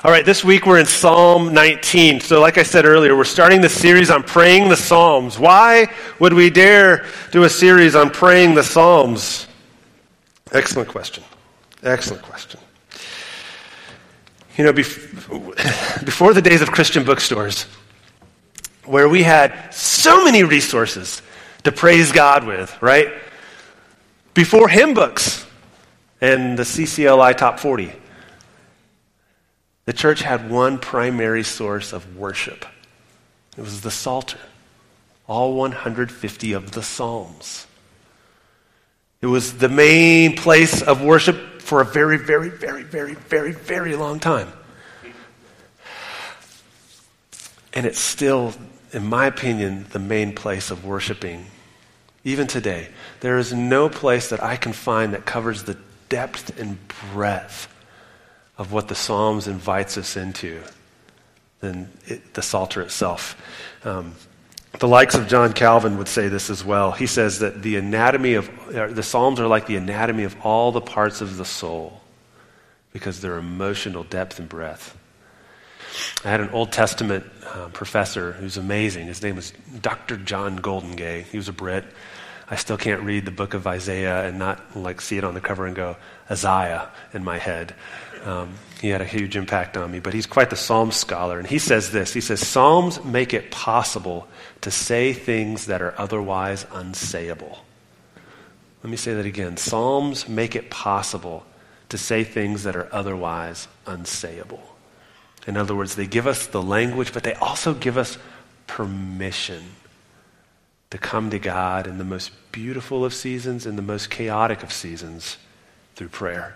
All right, this week we're in Psalm 19. So like I said earlier, we're starting the series on praying the Psalms. Why would we dare do a series on praying the Psalms? Excellent question. Excellent question. You know, before the days of Christian bookstores, where we had so many resources to praise God with, right? Before hymn books and the CCLI Top 40, the church had one primary source of worship. It was the Psalter, all 150 of the Psalms. It was the main place of worship for a very, very, very, very, very, very long time. And it's still, in my opinion, the main place of worshiping. Even today, there is no place that I can find that covers the depth and breadth of what the Psalms invites us into than the Psalter itself. The likes of John Calvin would say this as well. He says that the Psalms are like the anatomy of all the parts of the soul because they're emotional depth and breadth. I had an Old Testament professor who's amazing. His name was Dr. John Goldengay. He was a Brit. I still can't read the book of Isaiah and not see it on the cover and go, Isaiah, in my head. He had a huge impact on me, but he's quite the Psalm scholar. And he says this, he says, Psalms make it possible to say things that are otherwise unsayable. Let me say that again. Psalms make it possible to say things that are otherwise unsayable. In other words, they give us the language, but they also give us permission to come to God in the most beautiful of seasons and the most chaotic of seasons through prayer.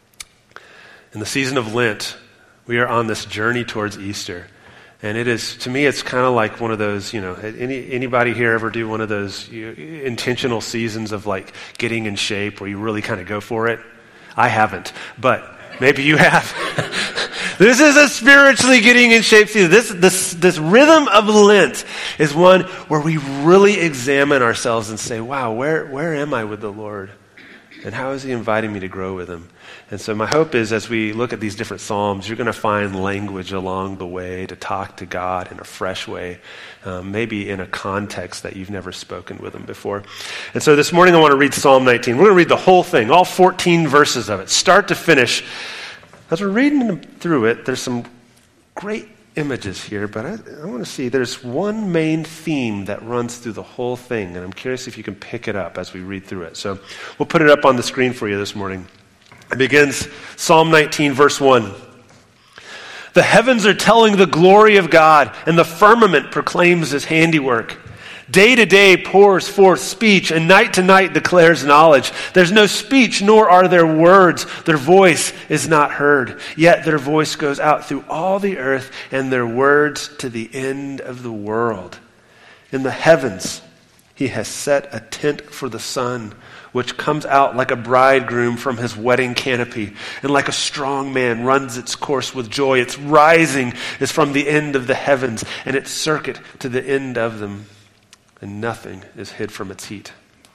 In the season of Lent, we are on this journey towards Easter. And it is, to me, it's kind of like one of those, anybody here ever do one of those intentional seasons of getting in shape where you really kind of go for it? I haven't, but maybe you have. This is a spiritually getting in shape season. This rhythm of Lent is one where we really examine ourselves and say, wow, where am I with the Lord? And how is he inviting me to grow with him? And so my hope is as we look at these different Psalms, you're going to find language along the way to talk to God in a fresh way, maybe in a context that you've never spoken with him before. And so this morning I want to read Psalm 19. We're going to read the whole thing, all 14 verses of it, start to finish. As we're reading through it, there's some great images here, but I want to see there's one main theme that runs through the whole thing, and I'm curious if you can pick it up as we read through it. So we'll put it up on the screen for you this morning. It begins Psalm 19, verse 1. The heavens are telling the glory of God, and the firmament proclaims his handiwork. Day to day pours forth speech, and night to night declares knowledge. There's no speech, nor are there words. Their voice is not heard. Yet their voice goes out through all the earth, and their words to the end of the world. In the heavens, he has set a tent for the sun, which comes out like a bridegroom from his wedding canopy, and like a strong man runs its course with joy. Its rising is from the end of the heavens, and its circuit to the end of them. And nothing is hid from its heat.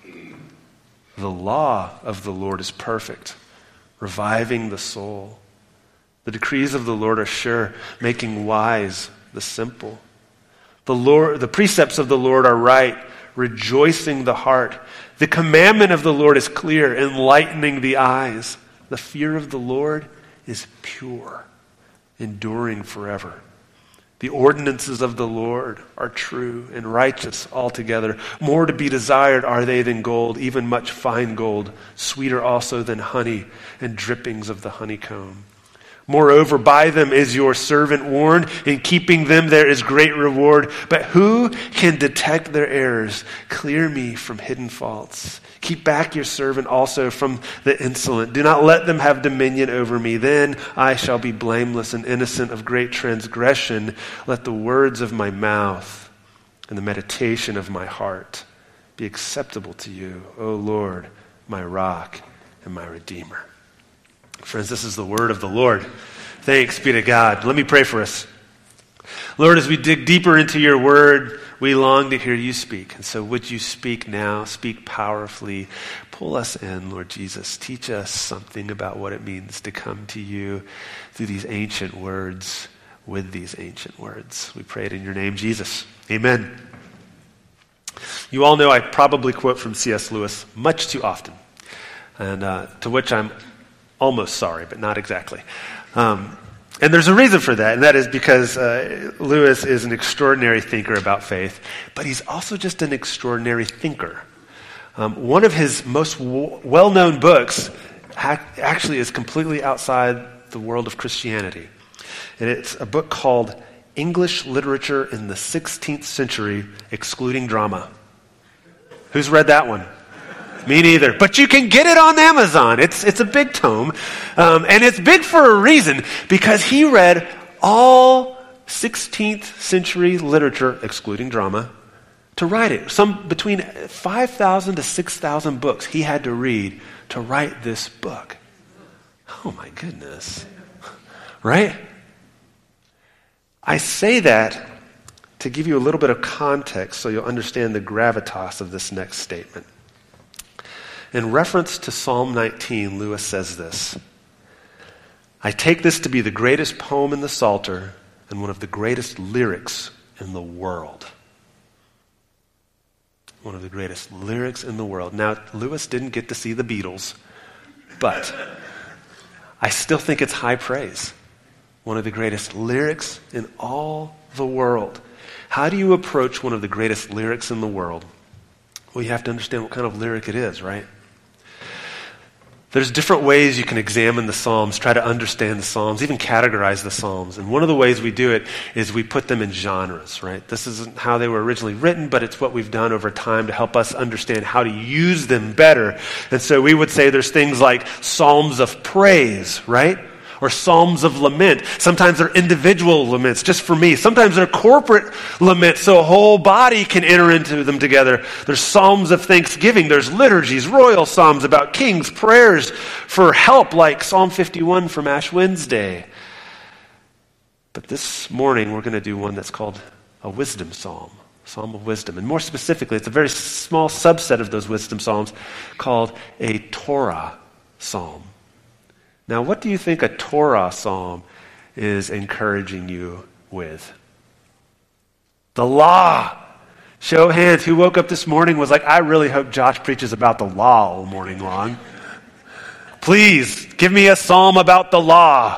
The law of the Lord is perfect, reviving the soul. The decrees of the Lord are sure, making wise the simple. The precepts of the Lord are right, rejoicing the heart. The commandment of the Lord is clear, enlightening the eyes. The fear of the Lord is pure, enduring forever. The ordinances of the Lord are true and righteous altogether. More to be desired are they than gold, even much fine gold, sweeter also than honey and drippings of the honeycomb. Moreover, by them is your servant warned. In keeping them there is great reward. But who can detect their errors? Clear me from hidden faults. Keep back your servant also from the insolent. Do not let them have dominion over me. Then I shall be blameless and innocent of great transgression. Let the words of my mouth and the meditation of my heart be acceptable to you, O Lord, my rock and my redeemer. Friends, this is the word of the Lord. Thanks be to God. Let me pray for us. Lord, as we dig deeper into your word, we long to hear you speak. And so would you speak now, speak powerfully, pull us in, Lord Jesus. Teach us something about what it means to come to you through these ancient words, with these ancient words. We pray it in your name, Jesus. Amen. You all know I probably quote from C.S. Lewis much too often, and to which I'm almost sorry, but not exactly. And there's a reason for that, and that is because Lewis is an extraordinary thinker about faith, but he's also just an extraordinary thinker. One of his most well-known books actually is completely outside the world of Christianity. And it's a book called English Literature in the 16th Century, Excluding Drama. Who's read that one? Me neither. But you can get it on Amazon. It's a big tome. And it's big for a reason, because he read all 16th century literature, excluding drama, to write it. Some between 5,000 to 6,000 books he had to read to write this book. Oh my goodness. Right? I say that to give you a little bit of context so you'll understand the gravitas of this next statement. In reference to Psalm 19, Lewis says this: I take this to be the greatest poem in the Psalter and one of the greatest lyrics in the world. One of the greatest lyrics in the world. Now, Lewis didn't get to see the Beatles, but I still think it's high praise. One of the greatest lyrics in all the world. How do you approach one of the greatest lyrics in the world? Well, you have to understand what kind of lyric it is, right? There's different ways you can examine the Psalms, try to understand the Psalms, even categorize the Psalms. And one of the ways we do it is we put them in genres, right? This isn't how they were originally written, but it's what we've done over time to help us understand how to use them better. And so we would say there's things like Psalms of praise, right? Or Psalms of lament. Sometimes they're individual laments, just for me. Sometimes they're corporate laments, so a whole body can enter into them together. There's Psalms of thanksgiving. There's liturgies, royal psalms about kings, prayers for help, like Psalm 51 from Ash Wednesday. But this morning, we're going to do one that's called a wisdom psalm, Psalm of Wisdom. And more specifically, it's a very small subset of those wisdom psalms called a Torah psalm. Now, what do you think a Torah psalm is encouraging you with? The law. Show of hands. Who woke up this morning was like, I really hope Josh preaches about the law all morning long. Please, give me a psalm about the law.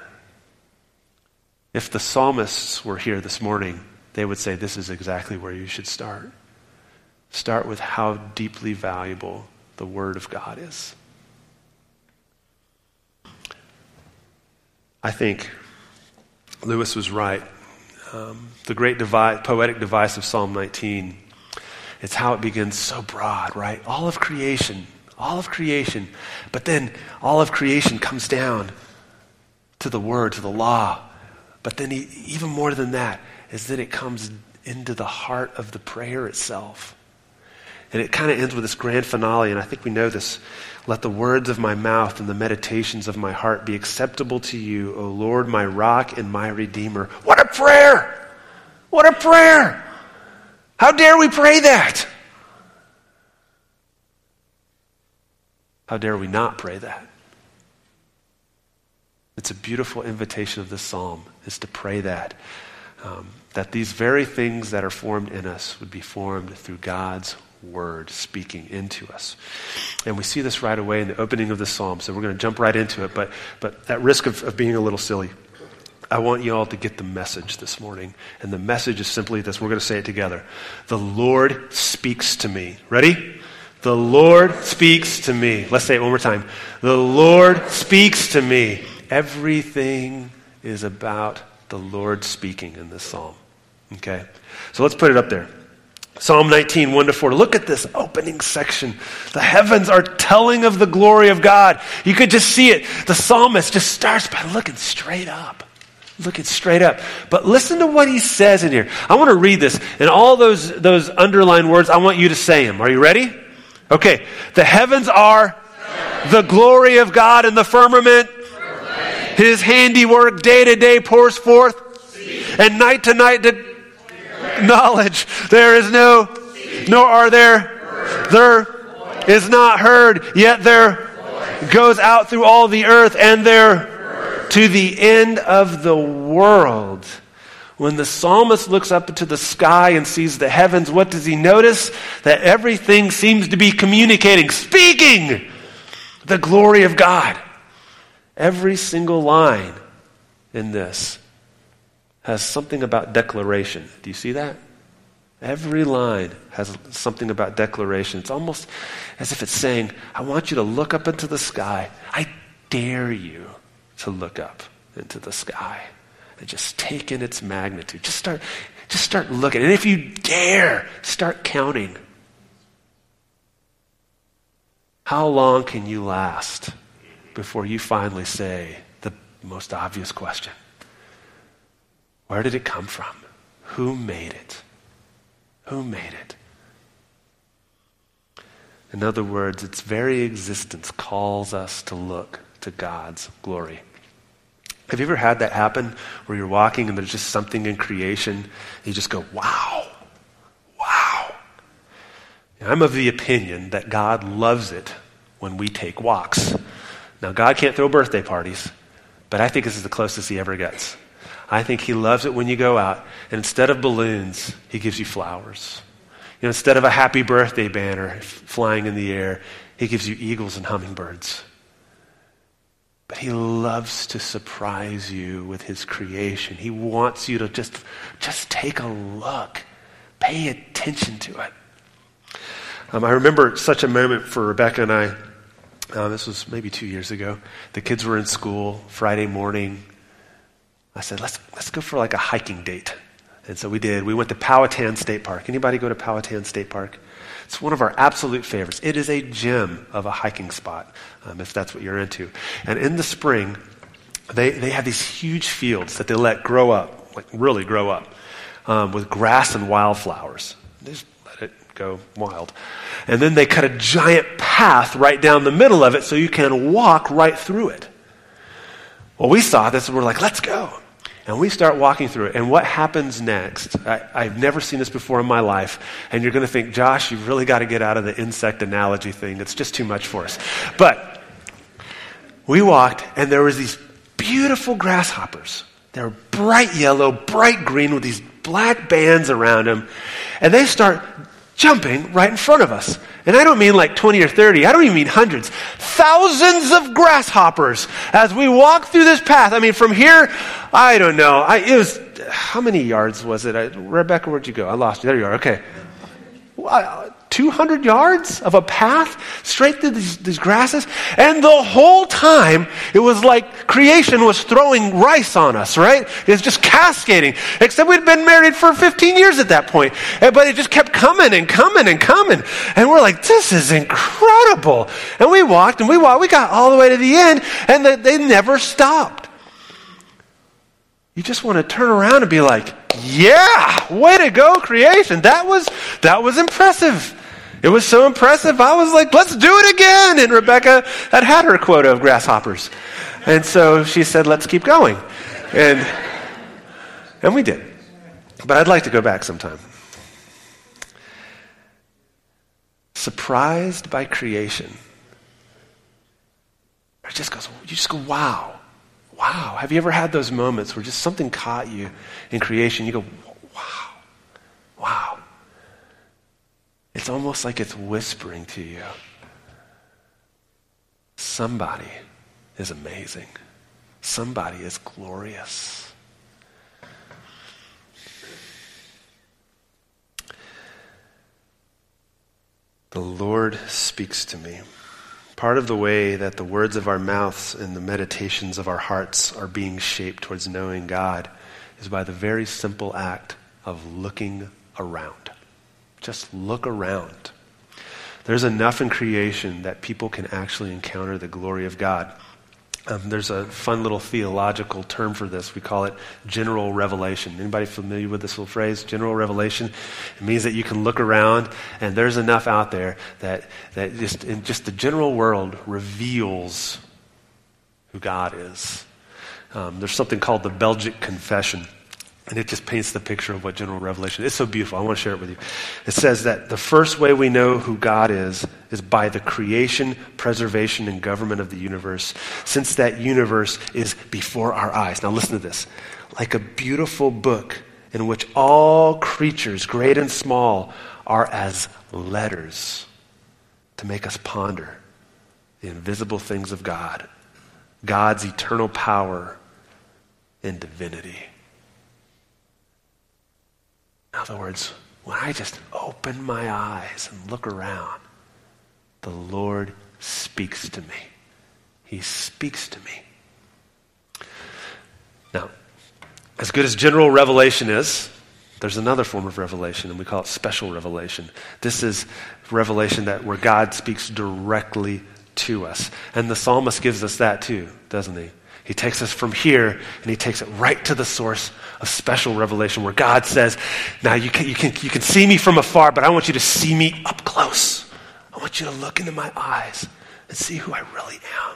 If the psalmists were here this morning, they would say this is exactly where you should start. Start with how deeply valuable the Word of God is. I think Lewis was right. The great poetic device of Psalm 19, it's how it begins so broad, right? All of creation. But then all of creation comes down to the Word, to the law. But then even more than that is that it comes into the heart of the prayer itself. And it kind of ends with this grand finale, and I think we know this. Let the words of my mouth and the meditations of my heart be acceptable to you, O Lord, my rock and my redeemer. What a prayer! What a prayer! How dare we pray that? How dare we not pray that? It's a beautiful invitation of this psalm, is to pray that. That these very things that are formed in us would be formed through God's Word speaking into us. And we see this right away in the opening of the psalm, so we're going to jump right into it, but at risk of being a little silly, I want you all to get the message this morning. And the message is simply this. We're going to say it together. The Lord speaks to me. Ready? The Lord speaks to me. Let's say it one more time. The Lord speaks to me. Everything is about the Lord speaking in this psalm. Okay? So let's put it up there. Psalm 19, 1-4. Look at this opening section. The heavens are telling of the glory of God. You could just see it. The psalmist just starts by looking straight up. But listen to what he says in here. I want to read this. And all those underlined words, I want you to say them. Are you ready? Okay. The heavens are the glory of God in the firmament. His handiwork day to day pours forth And night to night knowledge. There is nor are there is not heard, yet there goes out through all the earth and there to the end of the world. When the psalmist looks up into the sky and sees the heavens, what does he notice? That everything seems to be communicating, speaking the glory of God. Every single line in this has something about declaration. Do you see that? Every line has something about declaration. It's almost as if it's saying, I want you to look up into the sky. I dare you to look up into the sky and just take in its magnitude. Just start looking. And if you dare, start counting. How long can you last before you finally say the most obvious question? Where did it come from? Who made it? Who made it? In other words, its very existence calls us to look to God's glory. Have you ever had that happen where you're walking and there's just something in creation and you just go, wow, wow. And I'm of the opinion that God loves it when we take walks. Now, God can't throw birthday parties, but I think this is the closest he ever gets. I think he loves it when you go out and instead of balloons, he gives you flowers. You know, instead of a happy birthday banner flying in the air, he gives you eagles and hummingbirds. But he loves to surprise you with his creation. He wants you to just take a look. Pay attention to it. I remember such a moment for Rebecca and I. This was maybe 2 years ago. The kids were in school Friday morning. I said, let's go for like a hiking date. And so we did. We went to Powhatan State Park. Anybody go to Powhatan State Park? It's one of our absolute favorites. It is a gem of a hiking spot, if that's what you're into. And in the spring, they have these huge fields that they let grow up, like really grow up, with grass and wildflowers. They just let it go wild. And then they cut a giant path right down the middle of it so you can walk right through it. Well, we saw this and we're like, let's go. And we start walking through it. And what happens next? I've never seen this before in my life. And you're going to think, Josh, you've really got to get out of the insect analogy thing. It's just too much for us. But we walked and there was these beautiful grasshoppers. They were bright yellow, bright green with these black bands around them. And they start jumping right in front of us. And I don't mean like 20 or 30. I don't even mean hundreds. Thousands of grasshoppers as we walk through this path. I mean, from here, I don't know. It was, how many yards was it? Rebecca, where'd you go? I lost you. There you are. Okay. 200 yards of a path straight through these grasses. And the whole time, it was like creation was throwing rice on us, right? It was just cascading. Except we'd been married for 15 years at that point. But it just kept coming and coming and coming. And we're like, this is incredible. And we walked and we walked. We got all the way to the end and they never stopped. You just want to turn around and be like, yeah, way to go, creation. That was impressive. It was so impressive. I was like, let's do it again. And Rebecca had her quota of grasshoppers. And so she said, let's keep going. And we did. But I'd like to go back sometime. Surprised by creation. You just go, wow. Wow. Have you ever had those moments where just something caught you in creation? You go, wow. Wow. It's almost like it's whispering to you. Somebody is amazing. Somebody is glorious. The Lord speaks to me. Part of the way that the words of our mouths and the meditations of our hearts are being shaped towards knowing God is by the very simple act of looking around. Just look around. There's enough in creation that people can actually encounter the glory of God. There's a fun little theological term for this. We call it general revelation. Anybody familiar with this little phrase, general revelation? It means that you can look around and there's enough out there that just in just the general world reveals who God is. There's something called the Belgic Confession. And it just paints the picture of what general revelation is. It's so beautiful. I want to share it with you. It says that the first way we know who God is by the creation, preservation, and government of the universe, since that universe is before our eyes. Now listen to this. Like a beautiful book in which all creatures, great and small, are as letters to make us ponder the invisible things of God, God's eternal power and divinity. In other words, when I just open my eyes and look around, the Lord speaks to me. He speaks to me. Now, as good as general revelation is, there's another form of revelation, and we call it special revelation. This is revelation where God speaks directly to us. And the psalmist gives us that too, doesn't he? He takes us from here and he takes it right to the source of special revelation where God says, now you can see me from afar, but I want you to see me up close. I want you to look into my eyes and see who I really am.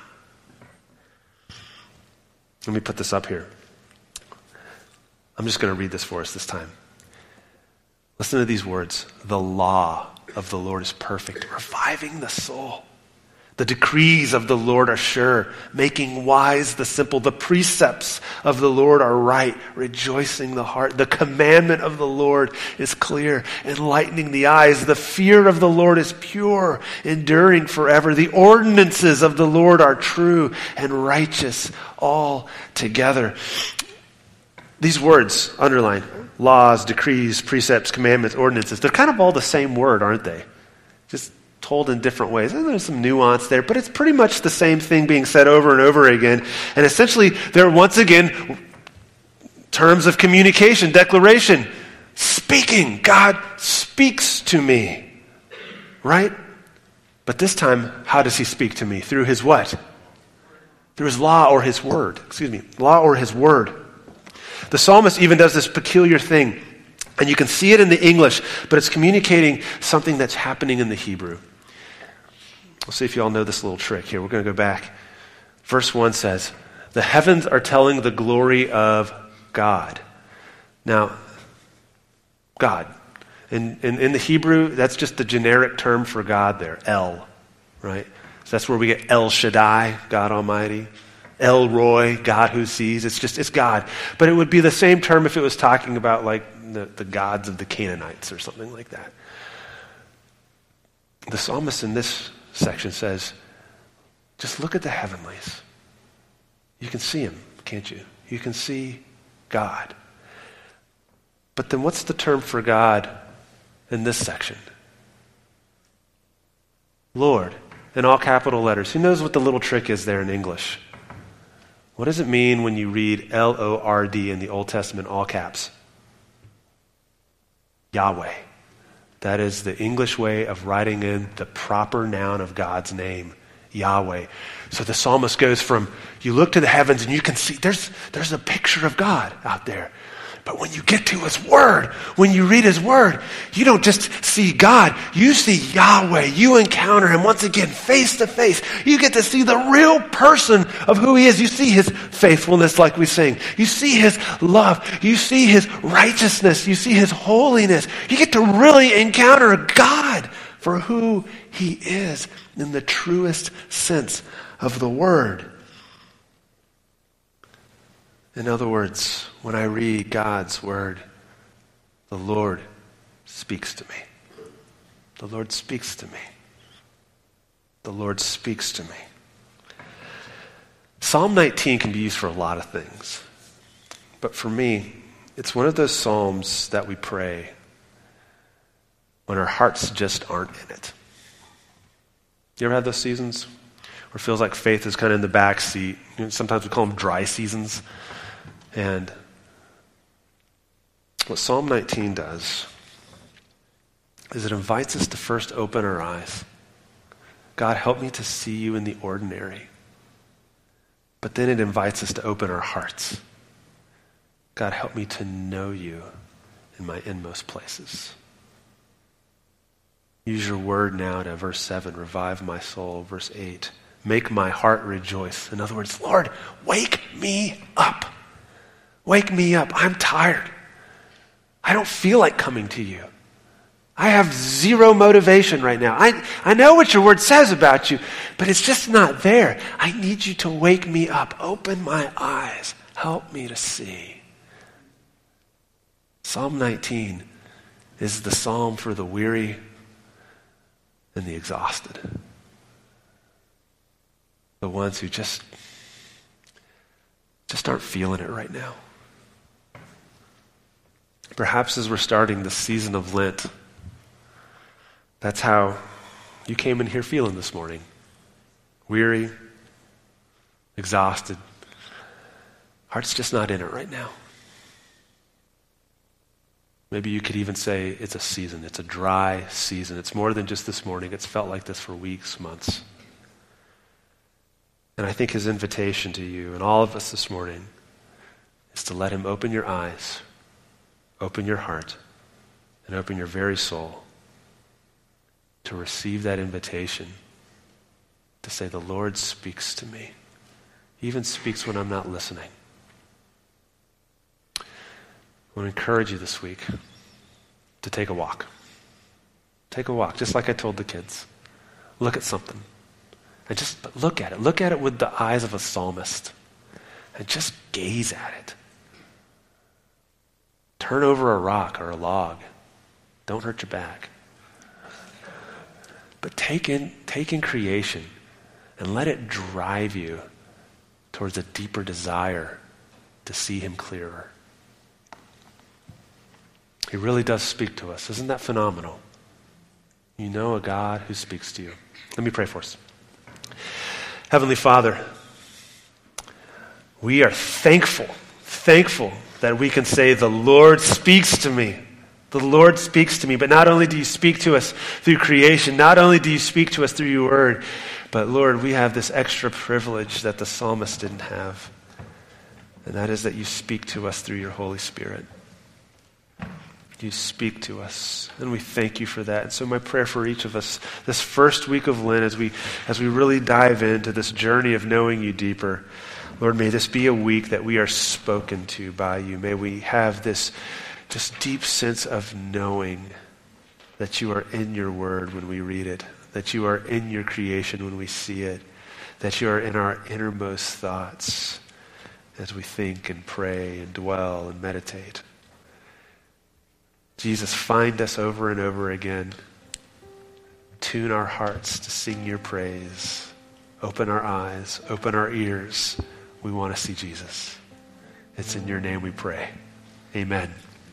Let me put this up here. I'm just going to read this for us this time. Listen to these words. The law of the Lord is perfect, reviving the soul. The decrees of the Lord are sure, making wise the simple. The precepts of the Lord are right, rejoicing the heart. The commandment of the Lord is clear, enlightening the eyes. The fear of the Lord is pure, enduring forever. The ordinances of the Lord are true and righteous altogether. These words, underline, laws, decrees, precepts, commandments, ordinances, they're kind of all the same word, aren't they? Just told in different ways. And there's some nuance there, but it's pretty much the same thing being said over and over again. And essentially, they're once again terms of communication, declaration, speaking. God speaks to me, right? But this time, how does he speak to me? Through his what? Through his law or his word. Law or his word. The psalmist even does this peculiar thing, and you can see it in the English, but it's communicating something that's happening in the Hebrew. We'll see if you all know this little trick here. We're going to go back. Verse 1 says, the heavens are telling the glory of God. Now, God. In the Hebrew, that's just the generic term for God there, El, right? So that's where we get El Shaddai, God Almighty. El Roy, God who sees. It's God. But it would be the same term if it was talking about like the gods of the Canaanites or something like that. The psalmist in this section says, just look at the heavenlies. You can see him, can't you? You can see God. But then what's the term for God in this section? Lord, in all capital letters. Who knows what the little trick is there in English? What does it mean when you read L-O-R-D in the Old Testament, all caps? Yahweh. That is the English way of writing in the proper noun of God's name, Yahweh. So the psalmist goes from, you look to the heavens and you can see, there's a picture of God out there. But when you get to his word, when you read his word, you don't just see God, you see Yahweh. You encounter him once again face to face. You get to see the real person of who he is. You see his faithfulness like we sing. You see his love. You see his righteousness. You see his holiness. You get to really encounter God for who he is in the truest sense of the word. In other words, when I read God's word, the Lord speaks to me. The Lord speaks to me. The Lord speaks to me. Psalm 19 can be used for a lot of things. But for me, it's one of those psalms that we pray when our hearts just aren't in it. You ever had those seasons where it feels like faith is kind of in the back seat? Sometimes we call them dry seasons. And what Psalm 19 does is it invites us to first open our eyes. God, help me to see you in the ordinary. But then it invites us to open our hearts. God, help me to know you in my inmost places. Use your word now to verse 7, revive my soul. Verse 8, make my heart rejoice. In other words, Lord, wake me up. Wake me up. I'm tired. I don't feel like coming to you. I have zero motivation right now. I know what your word says about you, but it's just not there. I need you to wake me up. Open my eyes. Help me to see. Psalm 19 is the psalm for the weary and the exhausted. The ones who just aren't feeling it right now. Perhaps as we're starting this season of Lent, that's how you came in here feeling this morning. Weary, exhausted. Heart's just not in it right now. Maybe you could even say it's a season. It's a dry season. It's more than just this morning. It's felt like this for weeks, months. And I think his invitation to you and all of us this morning is to let him open your eyes, open your heart, and open your very soul to receive that invitation to say, the Lord speaks to me. He even speaks when I'm not listening. I want to encourage you this week to take a walk. Take a walk, just like I told the kids. Look at something. And just look at it. Look at it with the eyes of a psalmist. And just gaze at it. Turn over a rock or a log. Don't hurt your back. But take in creation and let it drive you towards a deeper desire to see him clearer. He really does speak to us. Isn't that phenomenal? You know a God who speaks to you. Let me pray for us. Heavenly Father, we are thankful that we can say, the Lord speaks to me. The Lord speaks to me. But not only do you speak to us through creation, not only do you speak to us through your word, but Lord, we have this extra privilege that the psalmist didn't have. And that is that you speak to us through your Holy Spirit. You speak to us, and we thank you for that. And so my prayer for each of us this first week of Lent, as we really dive into this journey of knowing you deeper, Lord, may this be a week that we are spoken to by you. May we have this just deep sense of knowing that you are in your word when we read it, that you are in your creation when we see it, that you are in our innermost thoughts as we think and pray and dwell and meditate. Jesus, find us over and over again. Tune our hearts to sing your praise. Open our eyes, open our ears. We want to see Jesus. It's in your name we pray. Amen.